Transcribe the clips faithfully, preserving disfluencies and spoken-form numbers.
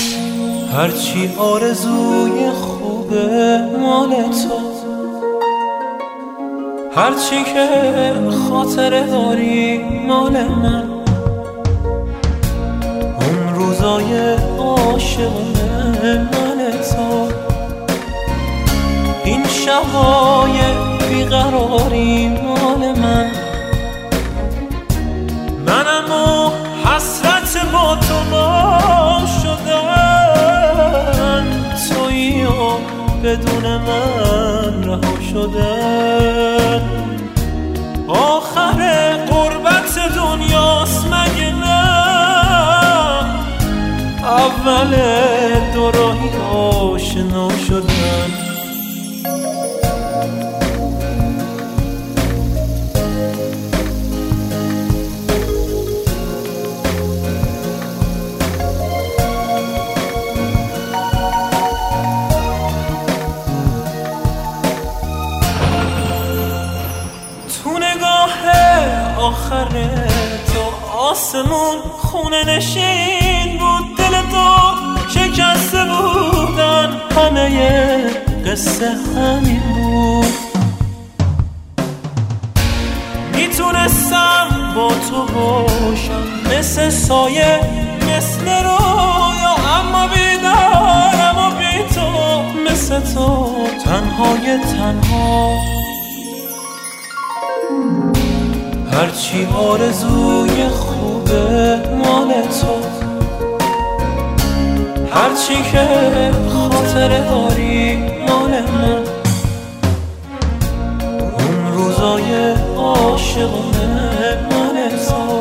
هرچی آرزوی خوبه مال تو، هرچی که خاطره داری مال من. اون روزای عاشقونه مال تو، این شبای بیقراری مال من. منم و حسرت با تو ما شدن، تویی و بدون من رها شدن. آخر غربت دنیاست مگه نه؟ اول دو راهی آشنا شدن. آخر تو آسمون خونه نشین بود، دل تو شکسته بودن، همه قصه همین بود. میتونستم با تو باشم مثل سایه مثل رویا، اما بیدارم و بی تو مثل تو تنهای تنها. هرچی آرزوی خوبه مال تو، هرچی که خاطره داری مال من. اون روزای عاشقونه مال تو،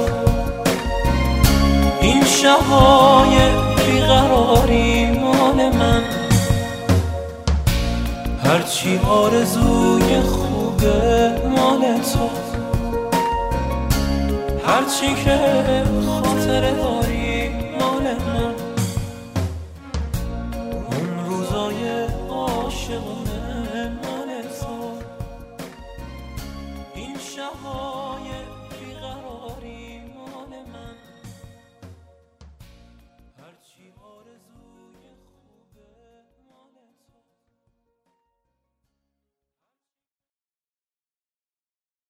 این شبای بیقراری مال من. هرچی آرزوی خوبه مال تو، هرچی که خاطره داری